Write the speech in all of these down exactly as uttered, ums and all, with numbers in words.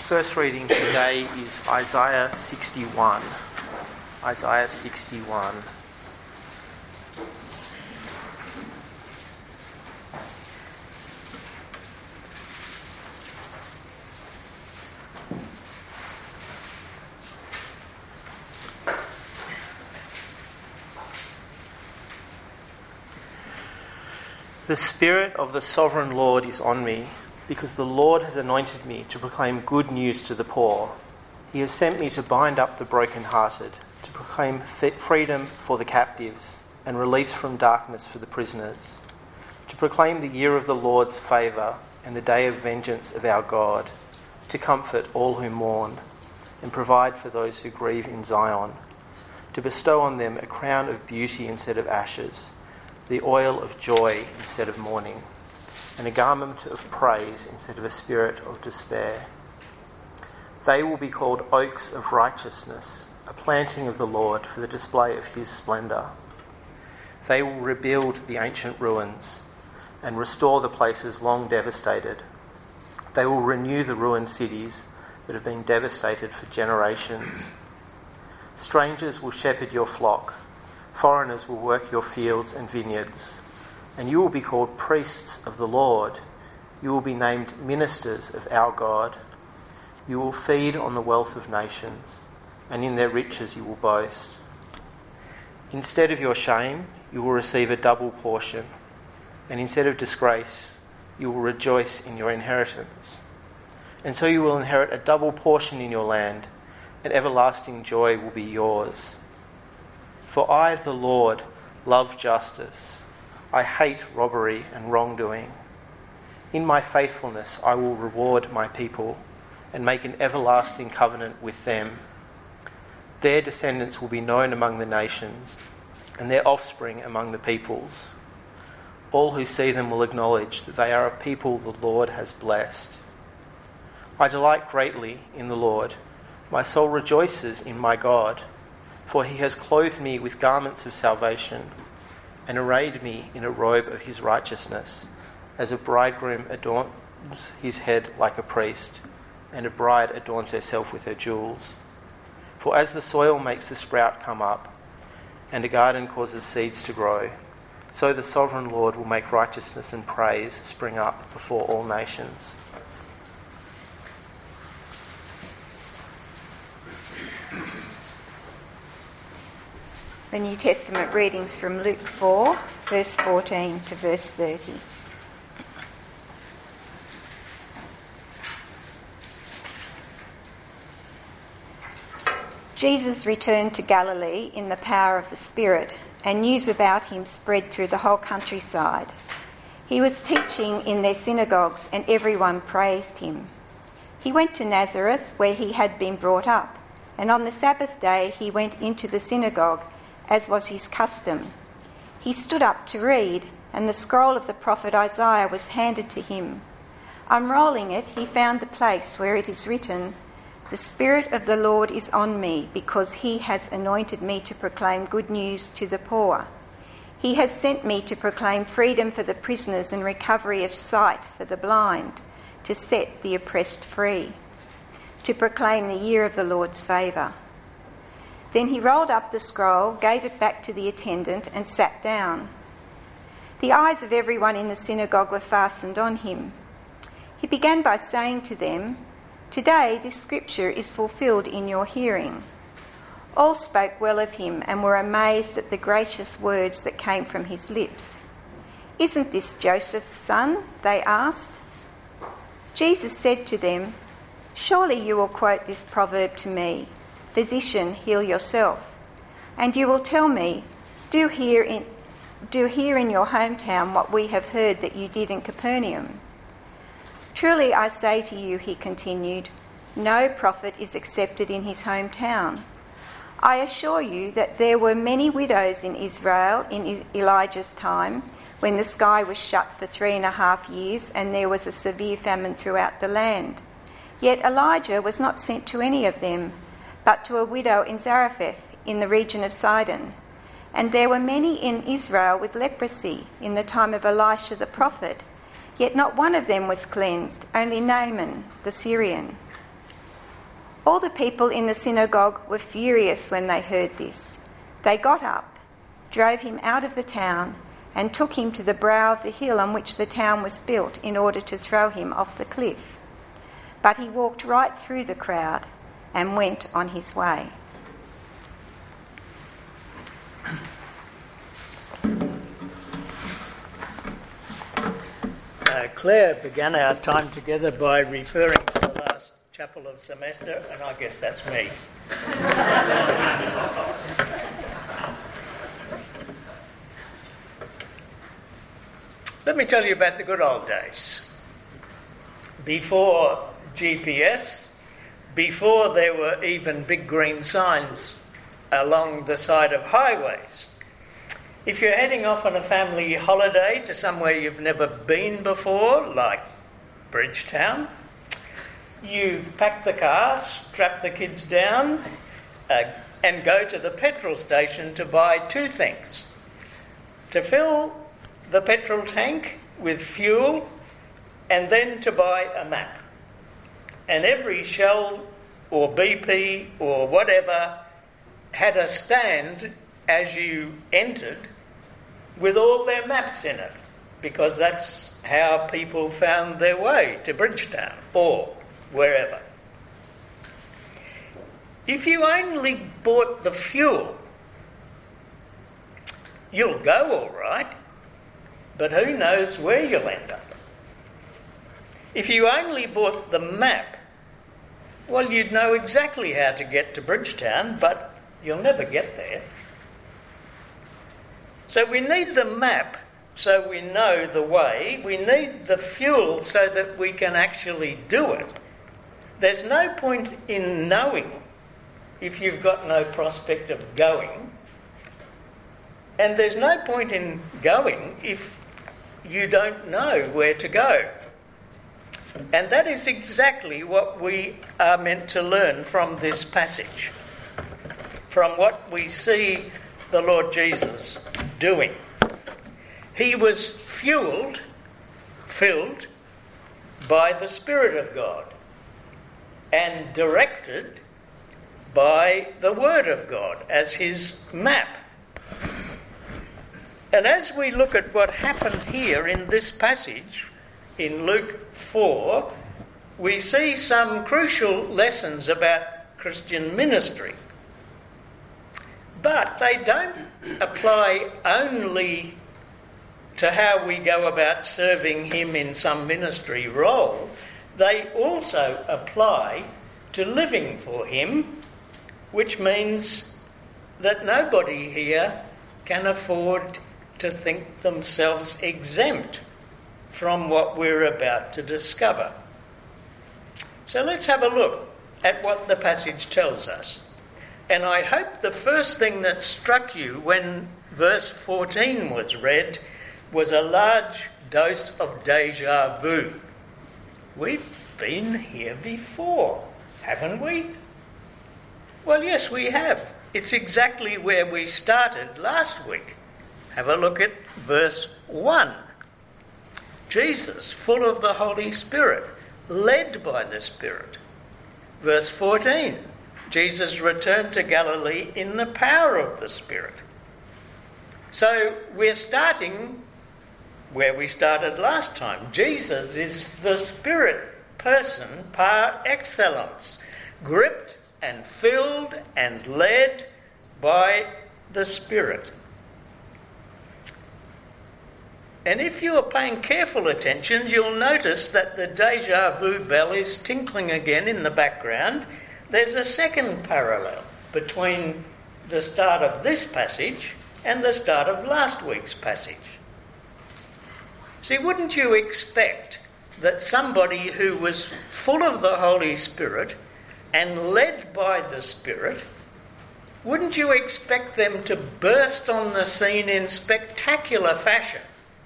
first reading today is Isaiah sixty-one. Isaiah sixty-one. The Spirit of the Sovereign Lord is on me, because the Lord has anointed me to proclaim good news to the poor. He has sent me to bind up the brokenhearted, to proclaim freedom for the captives and release from darkness for the prisoners, to proclaim the year of the Lord's favour and the day of vengeance of our God, to comfort all who mourn and provide for those who grieve in Zion, to bestow on them a crown of beauty instead of ashes, the oil of joy instead of mourning, and a garment of praise instead of a spirit of despair. They will be called oaks of righteousness, a planting of the Lord for the display of his splendour. They will rebuild the ancient ruins and restore the places long devastated. They will renew the ruined cities that have been devastated for generations. Strangers will shepherd your flock. Foreigners will work your fields and vineyards. And you will be called priests of the Lord. You will be named ministers of our God. You will feed on the wealth of nations, and in their riches you will boast. Instead of your shame, you will receive a double portion, and instead of disgrace, you will rejoice in your inheritance. And so you will inherit a double portion in your land, and everlasting joy will be yours. For I, the Lord, love justice. I hate robbery and wrongdoing. In my faithfulness I will reward my people and make an everlasting covenant with them. Their descendants will be known among the nations, and their offspring among the peoples. All who see them will acknowledge that they are a people the Lord has blessed. I delight greatly in the Lord. My soul rejoices in my God, for he has clothed me with garments of salvation and arrayed me in a robe of his righteousness, as a bridegroom adorns his head like a priest, and a bride adorns herself with her jewels. For as the soil makes the sprout come up, and a garden causes seeds to grow, so the sovereign Lord will make righteousness and praise spring up before all nations. The New Testament readings from Luke four, verse fourteen to verse thirty. Jesus returned to Galilee in the power of the Spirit, and news about him spread through the whole countryside. He was teaching in their synagogues, and everyone praised him. He went to Nazareth, where he had been brought up, and on the Sabbath day he went into the synagogue, as was his custom. He stood up to read, and the scroll of the prophet Isaiah was handed to him. Unrolling it, he found the place where it is written, "The Spirit of the Lord is on me, because he has anointed me to proclaim good news to the poor. He has sent me to proclaim freedom for the prisoners and recovery of sight for the blind, to set the oppressed free, to proclaim the year of the Lord's favour." Then he rolled up the scroll, gave it back to the attendant, and sat down. The eyes of everyone in the synagogue were fastened on him. He began by saying to them, "Today this scripture is fulfilled in your hearing." All spoke well of him and were amazed at the gracious words that came from his lips. "Isn't this Joseph's son?" they asked. Jesus said to them, "Surely you will quote this proverb to me, 'Physician, heal yourself.' And you will tell me, do here in, do here in your hometown what we have heard that you did in Capernaum. Truly I say to you," he continued, "no prophet is accepted in his hometown. I assure you that there were many widows in Israel in Elijah's time, when the sky was shut for three and a half years and there was a severe famine throughout the land. Yet Elijah was not sent to any of them, but to a widow in Zarephath in the region of Sidon. And there were many in Israel with leprosy in the time of Elisha the prophet, yet not one of them was cleansed, only Naaman the Syrian. All the people in the synagogue were furious when they heard this. They got up, drove him out of the town, and took him to the brow of the hill on which the town was built in order to throw him off the cliff. But he walked right through the crowd and went on his way. Uh, Claire began our time together by referring to the last chapel of semester, and I guess that's me. Let me tell you about the good old days. Before G P S, before there were even big green signs along the side of highways. If you're heading off on a family holiday to somewhere you've never been before, like Bridgetown, you pack the car, strap the kids down, uh, and go to the petrol station to buy two things. To fill the petrol tank with fuel, and then to buy a map. And every Shell or B P or whatever had a stand as you entered with all their maps in it, because that's how people found their way to Bridgetown or wherever. If you only bought the fuel, you'll go all right, but who knows where you'll end up. If you only bought the map, well, you'd know exactly how to get to Bridgetown, but you'll never get there. So we need the map so we know the way. We need the fuel so that we can actually do it. There's no point in knowing if you've got no prospect of going. And there's no point in going if you don't know where to go. And that is exactly what we are meant to learn from this passage, from what we see the Lord Jesus doing. He was fueled, filled by the Spirit of God and directed by the Word of God as his map. And as we look at what happened here in this passage, in Luke four, we see some crucial lessons about Christian ministry. But they don't apply only to how we go about serving him in some ministry role. They also apply to living for him, which means that nobody here can afford to think themselves exempt from what we're about to discover. So let's have a look at what the passage tells us. And I hope the first thing that struck you when verse fourteen was read was a large dose of déjà vu. We've been here before, haven't we? Well, yes, we have. It's exactly where we started last week. Have a look at verse one. Jesus, full of the Holy Spirit, led by the Spirit. Verse fourteen. Jesus returned to Galilee in the power of the Spirit. So we're starting where we started last time. Jesus is the Spirit person par excellence, gripped and filled and led by the Spirit. And if you are paying careful attention, you'll notice that the déjà vu bell is tinkling again in the background. There's a second parallel between the start of this passage and the start of last week's passage. See, wouldn't you expect that somebody who was full of the Holy Spirit and led by the Spirit, wouldn't you expect them to burst on the scene in spectacular fashion?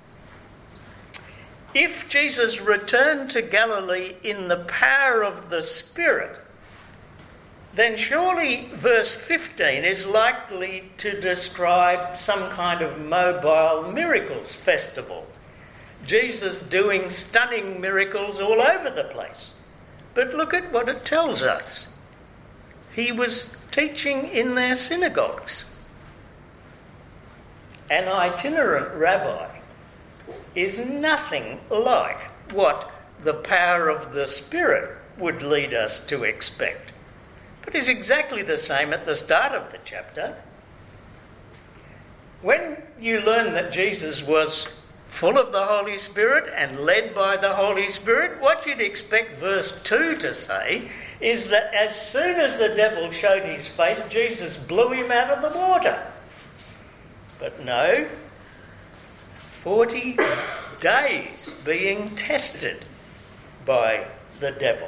If Jesus returned to Galilee in the power of the Spirit, then surely verse fifteen is likely to describe some kind of mobile miracles festival. Jesus doing stunning miracles all over the place. But look at what it tells us. He was teaching in their synagogues. An itinerant rabbi is nothing like what the power of the Spirit would lead us to expect. But it's exactly the same at the start of the chapter. When you learn that Jesus was full of the Holy Spirit and led by the Holy Spirit, what you'd expect verse two to say is that as soon as the devil showed his face, Jesus blew him out of the water. But no, forty days being tested by the devil.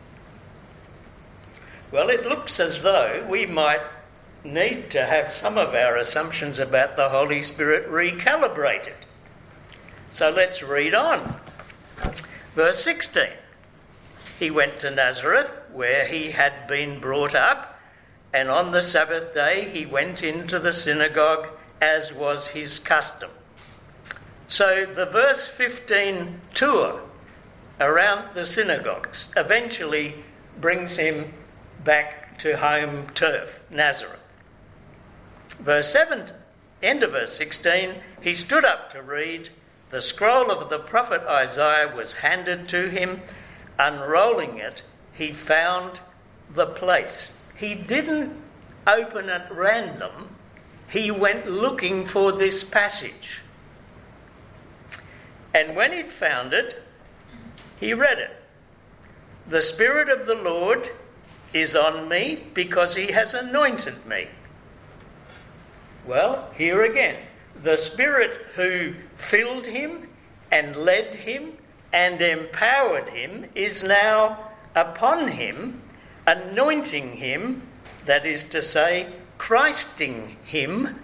Well, it looks as though we might need to have some of our assumptions about the Holy Spirit recalibrated. So let's read on. Verse sixteen. He went to Nazareth, where he had been brought up, and on the Sabbath day he went into the synagogue, as was his custom. So the verse fifteen tour around the synagogues eventually brings him back to home turf, Nazareth. Verse seven, end of verse sixteen, he stood up to read. The scroll of the prophet Isaiah was handed to him. Unrolling it, he found the place. He didn't open at random. He went looking for this passage. And when he'd found it, he read it. The Spirit of the Lord is on me because he has anointed me. Well, here again, the Spirit who filled him and led him and empowered him is now upon him, anointing him, that is to say, Christing him,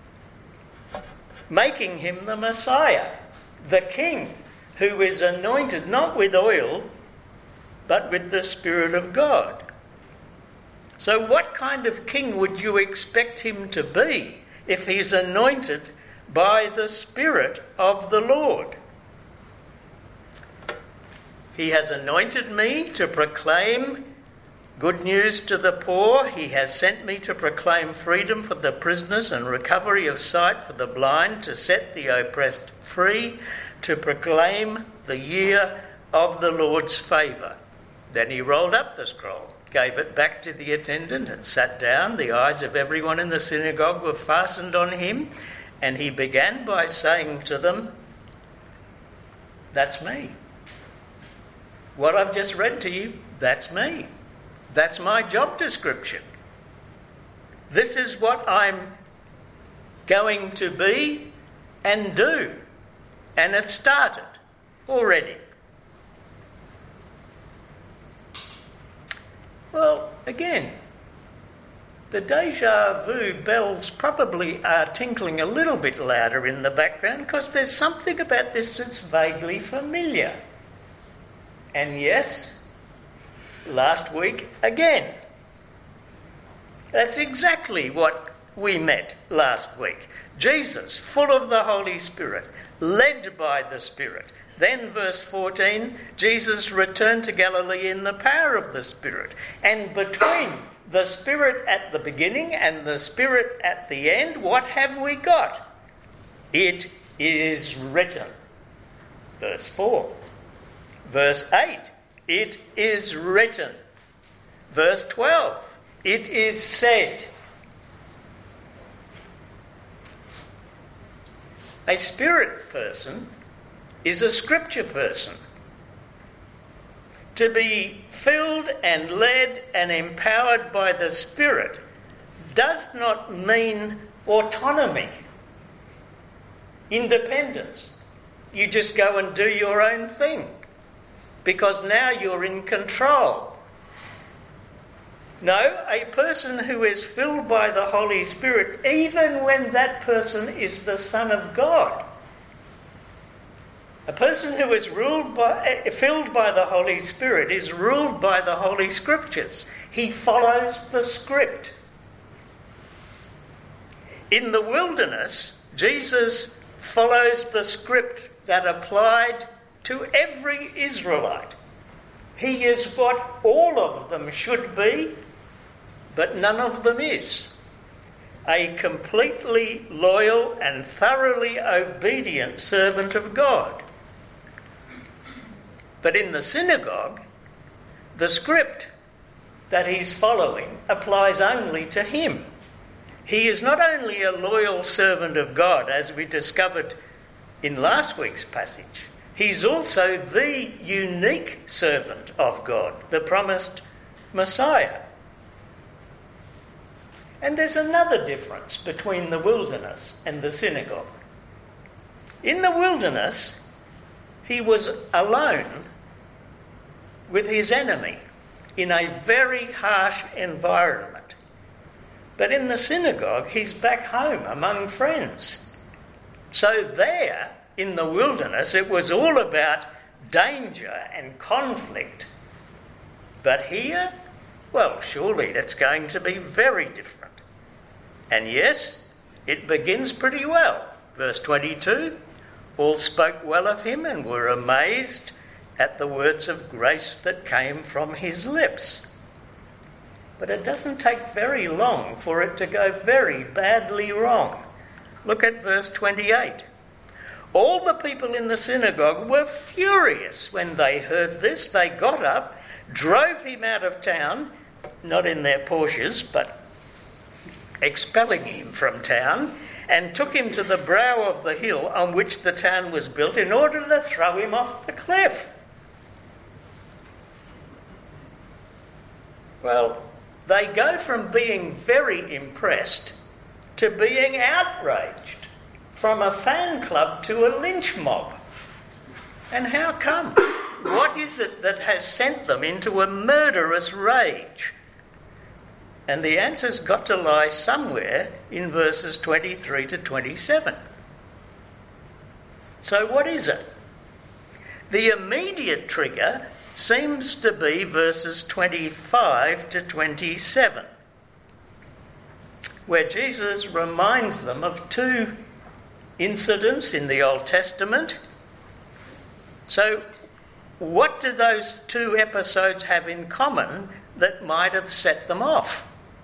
making him the Messiah, the King, who is anointed not with oil, but with the Spirit of God. So what kind of king would you expect him to be if he's anointed by the Spirit of the Lord? He has anointed me to proclaim good news to the poor. He has sent me to proclaim freedom for the prisoners and recovery of sight for the blind, to set the oppressed free, to proclaim the year of the Lord's favour. Then he rolled up the scroll, gave it back to the attendant and sat down. The eyes of everyone in the synagogue were fastened on him, and he began by saying to them, "That's me. What I've just read to you, that's me. That's my job description. This is what I'm going to be and do." And it started already. Well, again, the deja vu bells probably are tinkling a little bit louder in the background because there's something about this that's vaguely familiar. And yes, last week again. That's exactly what we met last week. Jesus, full of the Holy Spirit, led by the Spirit. Then verse fourteen, Jesus returned to Galilee in the power of the Spirit. And between the Spirit at the beginning and the Spirit at the end, what have we got? It is written. Verse four. Verse eight, it is written. Verse twelve, it is said. A spirit person is a scripture person. To be filled and led and empowered by the Spirit does not mean autonomy, independence. You just go and do your own thing because now you're in control. No, a person who is filled by the Holy Spirit, even when that person is the Son of God, a person who is ruled by, filled by the Holy Spirit is ruled by the Holy Scriptures. He follows the script. In the wilderness, Jesus follows the script that applied to every Israelite. He is what all of them should be but none of them is. A completely loyal and thoroughly obedient servant of God. But in the synagogue, the script that he's following applies only to him. He is not only a loyal servant of God, as we discovered in last week's passage, he's also the unique servant of God, the promised Messiah. And there's another difference between the wilderness and the synagogue. In the wilderness, he was alone with his enemy in a very harsh environment. But in the synagogue, he's back home among friends. So there, in the wilderness, it was all about danger and conflict. But here, well, surely that's going to be very different. And yes, it begins pretty well. Verse twenty-two, all spoke well of him and were amazed at the words of grace that came from his lips. But it doesn't take very long for it to go very badly wrong. Look at verse twenty-eight. All the people in the synagogue were furious when they heard this. They got up, drove him out of town, not in their Porsches, but expelling him from town, and took him to the brow of the hill on which the town was built in order to throw him off the cliff. Well, they go from being very impressed to being outraged, from a fan club to a lynch mob. And how come? What is it that has sent them into a murderous rage? And the answer's got to lie somewhere in verses twenty-three to twenty-seven. So what is it? The immediate trigger seems to be verses twenty-five to twenty-seven, where Jesus reminds them of two incidents in the Old Testament. So what do those two episodes have in common that might have set them off?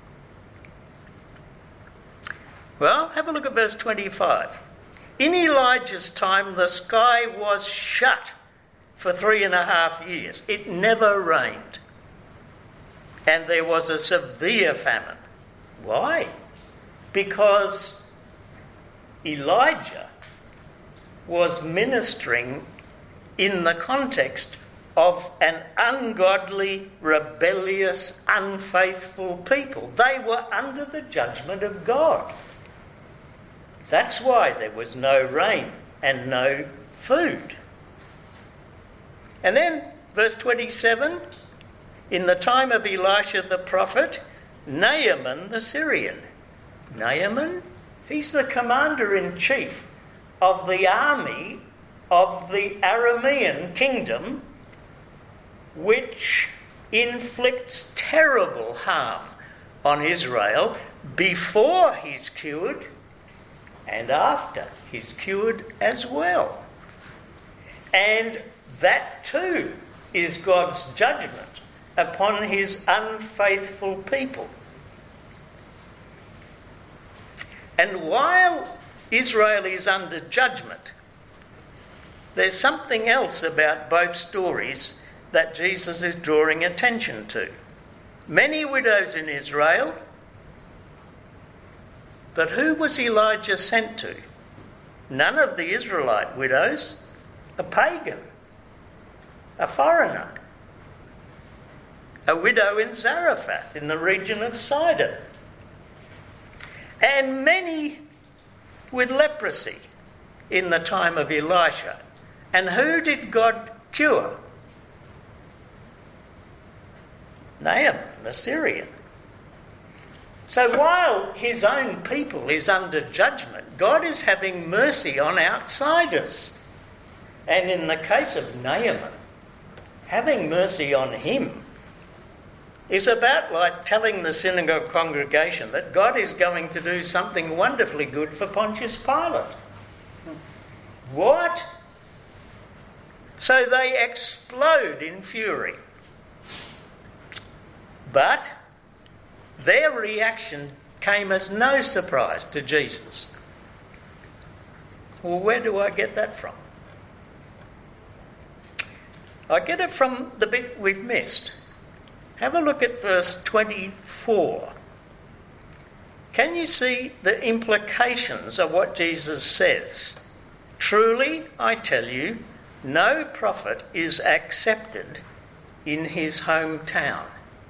Well, have a look at verse twenty-five. In Elijah's time, the sky was shut for three and a half years. It never rained. And there was a severe famine. Why? Because Elijah was ministering in the context of an ungodly, rebellious, unfaithful people. They were under the judgment of God. That's why there was no rain and no food. And then, verse twenty-seven, in the time of Elisha the prophet, Naaman the Syrian. Naaman? He's the commander-in-chief of the army of the Aramean kingdom, which inflicts terrible harm on Israel before he's cured and after he's cured as well. And that too is God's judgment upon his unfaithful people. And while Israel is under judgment, there's something else about both stories that Jesus is drawing attention to. Many widows in Israel, but who was Elijah sent to? None of the Israelite widows, a pagan, a foreigner, a widow in Zarephath in the region of Sidon, and many with leprosy in the time of Elisha. And who did God cure? Naaman, the Syrian. So while his own people is under judgment, God is having mercy on outsiders. And in the case of Naaman, having mercy on him is about like telling the synagogue congregation that God is going to do something wonderfully good for Pontius Pilate. What? So they explode in fury. But Their reaction came as no surprise to Jesus. Well, where do I get that from? I get it from the bit we've missed. Have a look at verse twenty-four. Can you see the implications of what Jesus says? Truly, I tell you, no prophet is accepted in his hometown.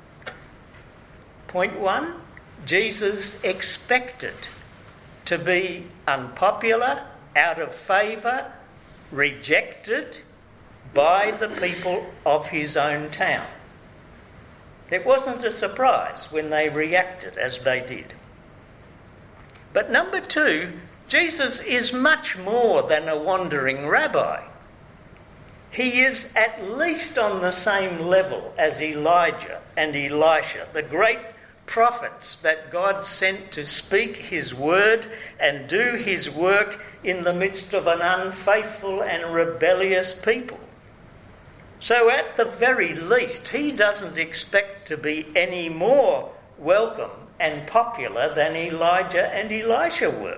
Point one, Jesus expected to be unpopular, out of favour, rejected by the people of his own town. It wasn't a surprise when they reacted as they did. But number two, Jesus is much more than a wandering rabbi. He is at least on the same level as Elijah and Elisha, the great prophets that God sent to speak his word and do his work in the midst of an unfaithful and rebellious people. So at the very least, he doesn't expect to be any more welcome and popular than Elijah and Elisha were.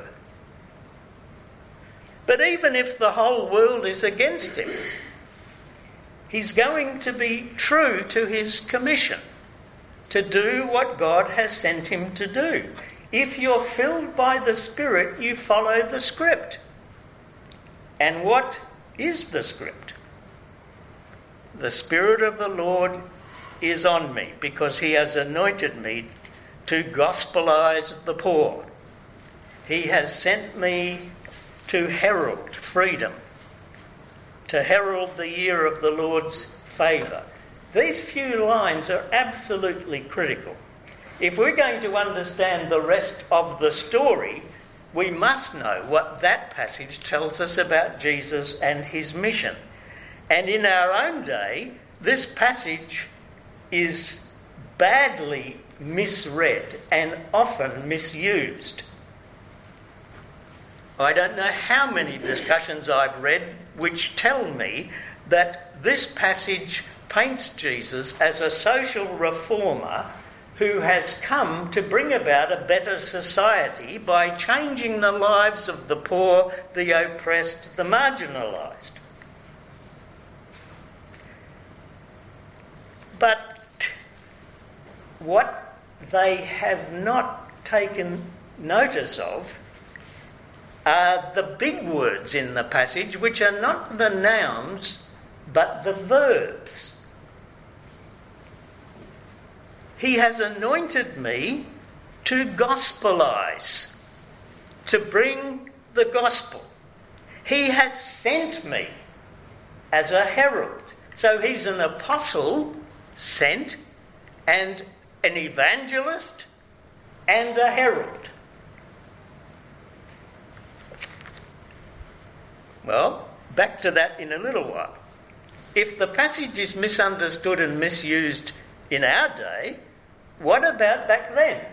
But even if the whole world is against him, he's going to be true to his commission, to do what God has sent him to do. If you're filled by the Spirit, you follow the script. And what is the script? The Spirit of the Lord is on me because he has anointed me to gospelize the poor. He has sent me to herald freedom, to herald the year of the Lord's favour. These few lines are absolutely critical. If we're going to understand the rest of the story, we must know what that passage tells us about Jesus and his mission. And in our own day, this passage is badly misread and often misused. I don't know how many discussions I've read which tell me that this passage paints Jesus as a social reformer who has come to bring about a better society by changing the lives of the poor, the oppressed, the marginalised. But what they have not taken notice of are the big words in the passage, which are not the nouns but the verbs. He has anointed me to gospelize, to bring the gospel. He has sent me as a herald. So he's an apostle sent, and an evangelist, and a herald. Well, back to that in a little while. If the passage is misunderstood and misused in our day, what about back then?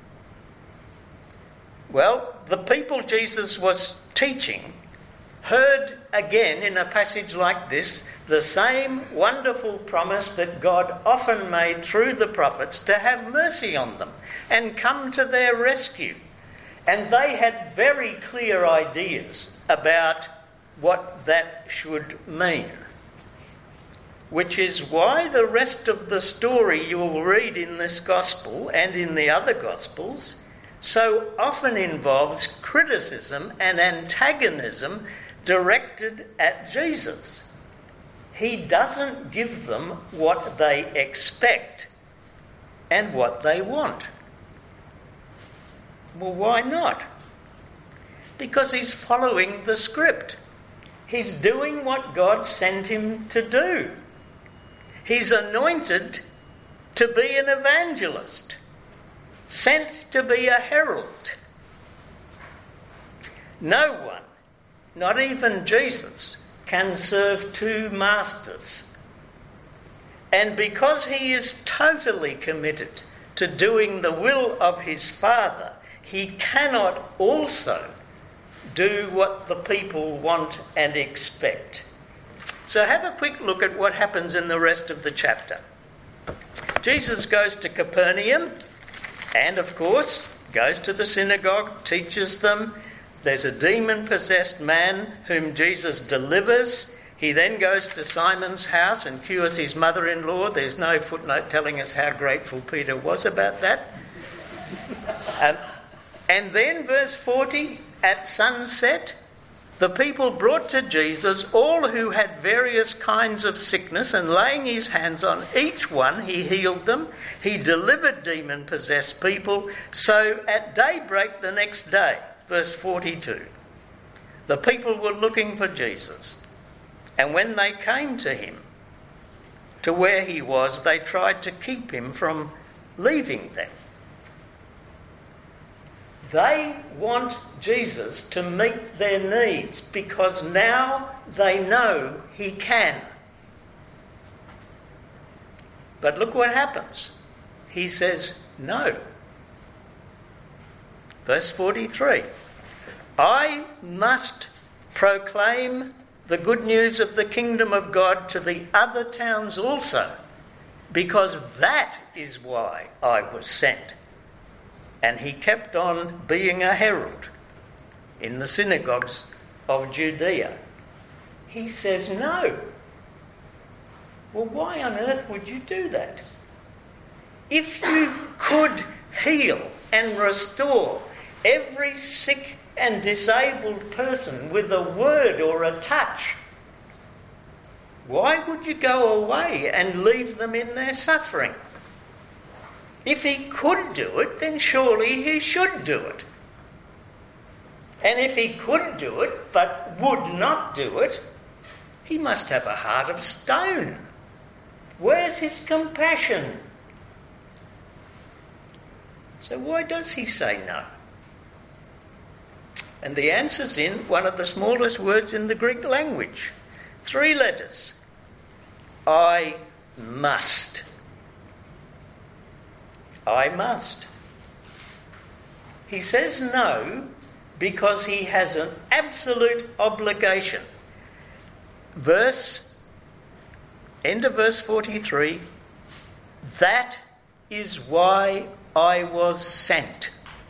Well, the people Jesus was teaching heard again in a passage like this the same wonderful promise that God often made through the prophets to have mercy on them and come to their rescue. And they had very clear ideas about what that should mean, which is why the rest of the story you will read in this gospel and in the other gospels so often involves criticism and antagonism directed at Jesus. He doesn't give them what they expect and what they want. Well, why not? Because he's following the script. He's doing what God sent him to do. He's anointed to be an evangelist, sent to be a herald. No one, not even Jesus, can serve two masters. And because he is totally committed to doing the will of his Father, he cannot also do what the people want and expect. So have a quick look at what happens in the rest of the chapter. Jesus goes to Capernaum And of course, goes to the synagogue, teaches them. There's a demon-possessed man whom Jesus delivers. He then goes to Simon's house and cures his mother-in-law. There's no footnote telling us how grateful Peter was about that. Um, and then, verse forty, at sunset, the people brought to Jesus all who had various kinds of sickness, and laying his hands on each one, he healed them. He delivered demon-possessed people. So at daybreak the next day, verse forty-two, the people were looking for Jesus. And when they came to him, to where he was, they tried to keep him from leaving them. They want Jesus to meet their needs because now they know he can. But look what happens. He says no. Verse forty-three. I must proclaim the good news of the kingdom of God to the other towns also, because that is why I was sent. And he kept on being a herald in the synagogues of Judea. He says no. Well, why on earth would you do that? If you could heal and restore every sick and disabled person with a word or a touch, why would you go away and leave them in their suffering? If he could do it, then surely he should do it. And if he could do it, but would not do it, he must have a heart of stone. Where's his compassion? So why does he say no? And the answer's in one of the smallest words in the Greek language. Three letters. I must. I must. He says no because he has an absolute obligation. Verse, end of verse forty-three, that is why I was sent.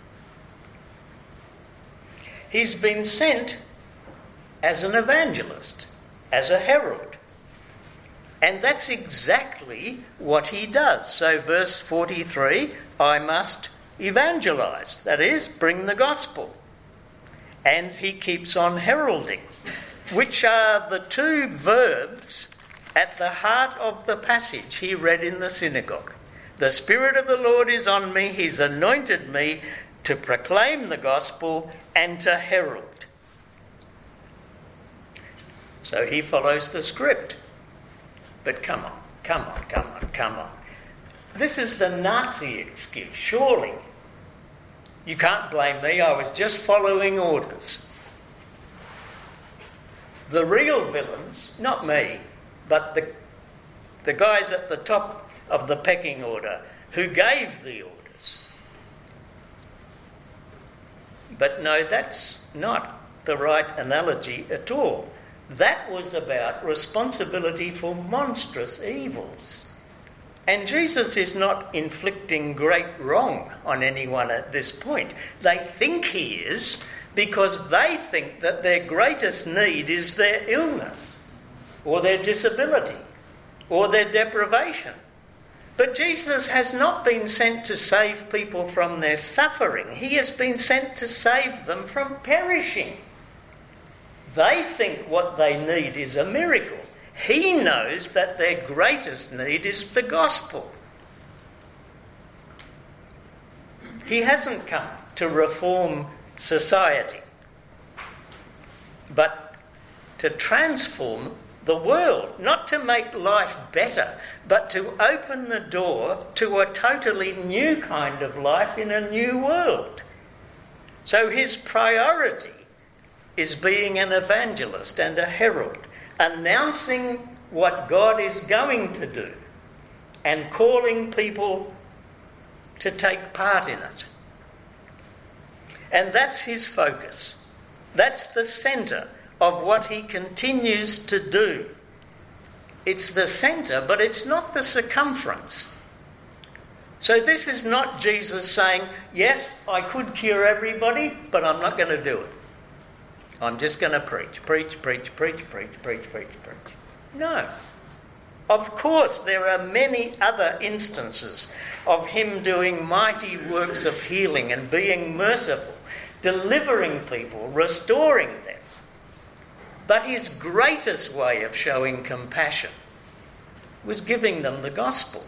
He's been sent as an evangelist, as a herald. And that's exactly what he does. So verse forty-three, I must evangelise, that is, bring the gospel. And he keeps on heralding, which are the two verbs at the heart of the passage he read in the synagogue. The Spirit of the Lord is on me, he's anointed me to proclaim the gospel and to herald. So he follows the script. But come on, come on, come on, come on. This is the Nazi excuse, surely. You can't blame me, I was just following orders. The real villains, not me, but the, the guys at the top of the pecking order who gave the orders. But no, that's not the right analogy at all. That was about responsibility for monstrous evils. And Jesus is not inflicting great wrong on anyone at this point. They think he is because they think that their greatest need is their illness or their disability or their deprivation. But Jesus has not been sent to save people from their suffering. He has been sent to save them from perishing. They think what they need is a miracle. He knows that their greatest need is the gospel. He hasn't come to reform society, but to transform the world, not to make life better, but to open the door to a totally new kind of life in a new world. So his priority is being an evangelist and a herald, announcing what God is going to do and calling people to take part in it. And that's his focus. That's the centre of what he continues to do. It's the centre, but it's not the circumference. So this is not Jesus saying, yes, I could cure everybody, but I'm not going to do it. I'm just going to preach, preach, preach, preach, preach, preach, preach, preach. No. Of course, there are many other instances of him doing mighty works of healing and being merciful, delivering people, restoring them. But his greatest way of showing compassion was giving them the gospel.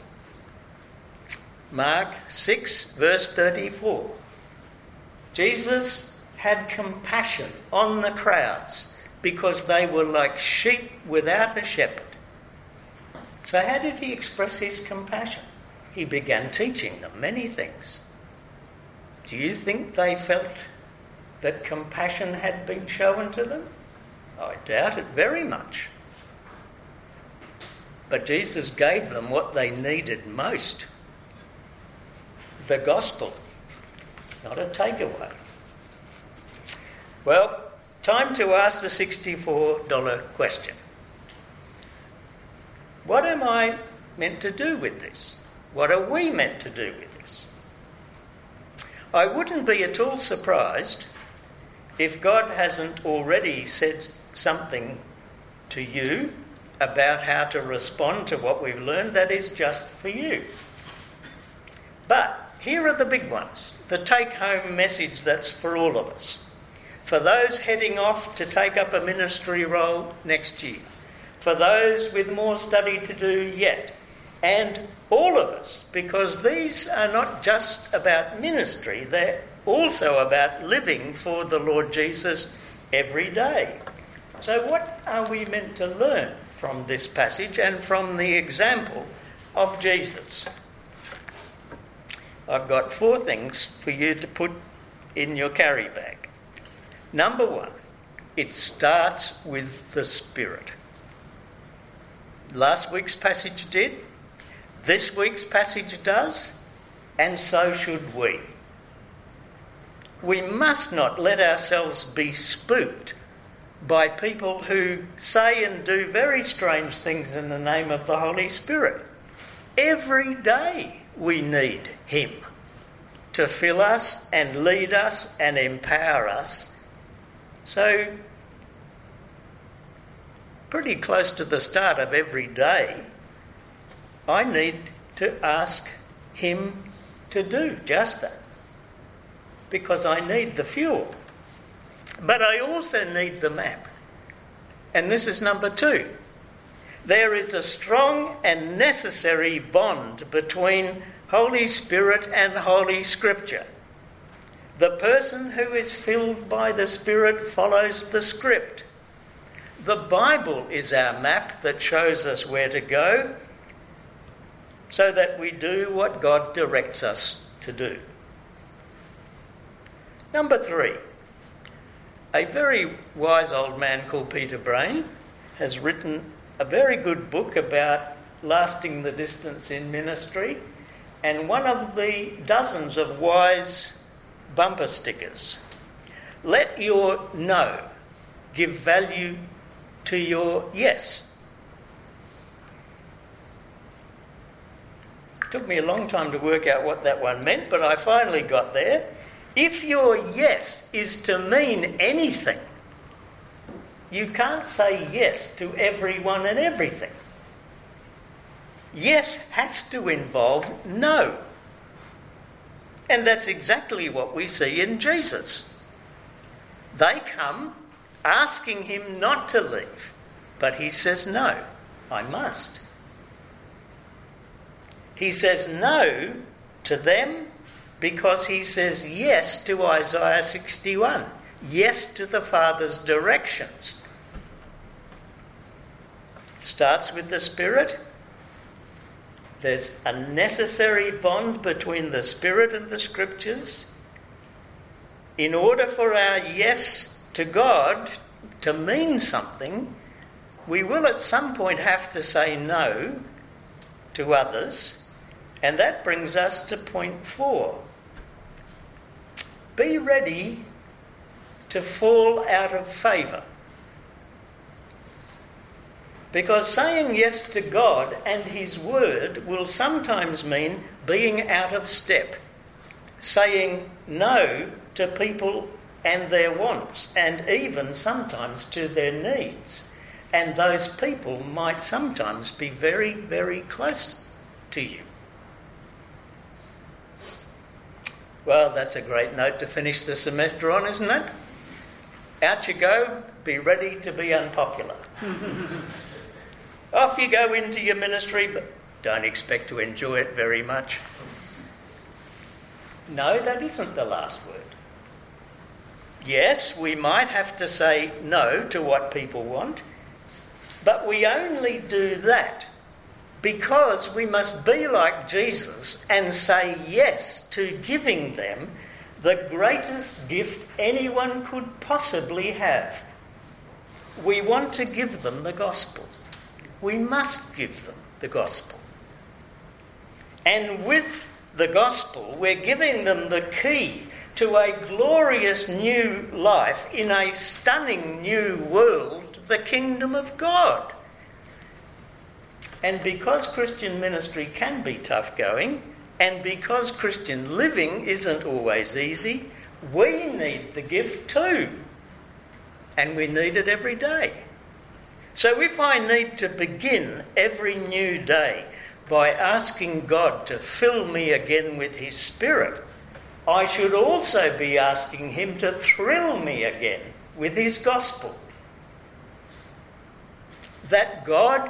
Mark six, verse thirty-four. Jesus had compassion on the crowds because they were like sheep without a shepherd. So how did he express his compassion? He began teaching them many things. Do you think they felt that compassion had been shown to them? I doubt it very much. But Jesus gave them what they needed most. The gospel, not a takeaway. Well, time to ask the sixty-four dollars question. What am I meant to do with this? What are we meant to do with this? I wouldn't be at all surprised if God hasn't already said something to you about how to respond to what we've learned that is just for you. But here are the big ones, the take-home message that's for all of us. For those heading off to take up a ministry role next year, for those with more study to do yet, and all of us, because these are not just about ministry, they're also about living for the Lord Jesus every day. So what are we meant to learn from this passage and from the example of Jesus? I've got four things for you to put in your carry bag. Number one, it starts with the Spirit. Last week's passage did, this week's passage does, and so should we. We must not let ourselves be spooked by people who say and do very strange things in the name of the Holy Spirit. Every day we need him to fill us and lead us and empower us. So, pretty close to the start of every day, I need to ask him to do just that, because I need the fuel. But I also need the map. And this is number two. There is a strong and necessary bond between Holy Spirit and Holy Scripture. The person who is filled by the Spirit follows the script. The Bible is our map that shows us where to go so that we do what God directs us to do. Number three, a very wise old man called Peter Brain has written a very good book about lasting the distance in ministry, and one of the dozens of wise bumper stickers. Let your no give value to your yes. It took me a long time to work out what that one meant, but I finally got there. If your yes is to mean anything, you can't say yes to everyone and everything. Yes has to involve no. And that's exactly what we see in Jesus. They come asking him not to leave, but he says, no, I must. He says no to them because he says yes to Isaiah sixty-one, yes to the Father's directions. Starts with the Spirit. There's a necessary bond between the Spirit and the Scriptures. In order for our yes to God to mean something, we will at some point have to say no to others. And that brings us to point four. Be ready to fall out of favour. Because saying yes to God and his word will sometimes mean being out of step, saying no to people and their wants, and even sometimes to their needs. And those people might sometimes be very, very close to you. Well, that's a great note to finish the semester on, isn't it? Out you go, be ready to be unpopular. Off you go into your ministry, but don't expect to enjoy it very much. No, that isn't the last word. Yes, we might have to say no to what people want, but we only do that because we must be like Jesus and say yes to giving them the greatest gift anyone could possibly have. We want to give them the gospel. We must give them the gospel. And with the gospel, we're giving them the key to a glorious new life in a stunning new world, the kingdom of God. And because Christian ministry can be tough going, and because Christian living isn't always easy, we need the gift too. And we need it every day. So if I need to begin every new day by asking God to fill me again with his Spirit, I should also be asking him to thrill me again with his gospel. That God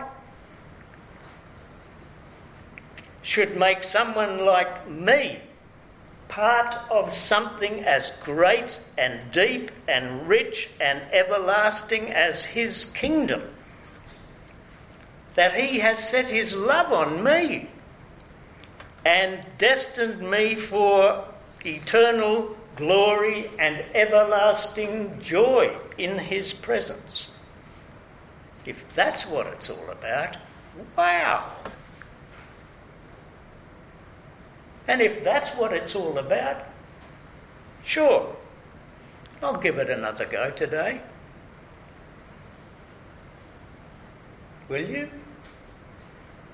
should make someone like me part of something as great and deep and rich and everlasting as his kingdom. That he has set his love on me and destined me for eternal glory and everlasting joy in his presence. If that's what it's all about, wow! And if that's what it's all about, sure, I'll give it another go today. Will you?